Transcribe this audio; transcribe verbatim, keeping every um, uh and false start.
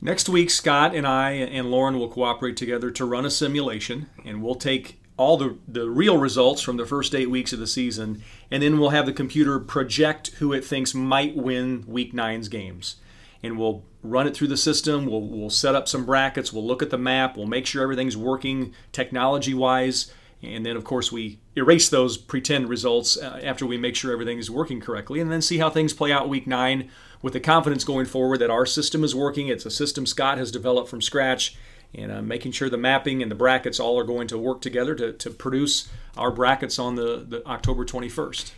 Next week, Scott and I and Lauren will cooperate together to run a simulation, and we'll take all the, the real results from the first eight weeks of the season, and then we'll have the computer project who it thinks might win Week nine's games. And we'll run it through the system, we'll, we'll set up some brackets, we'll look at the map, we'll make sure everything's working technology-wise, and then, of course, we erase those pretend results after we make sure everything is working correctly, and then see how things play out Week nine with the confidence going forward that our system is working. It's a system Scott has developed from scratch, and uh, making sure the mapping and the brackets all are going to work together to, to produce our brackets on the, the October twenty-first.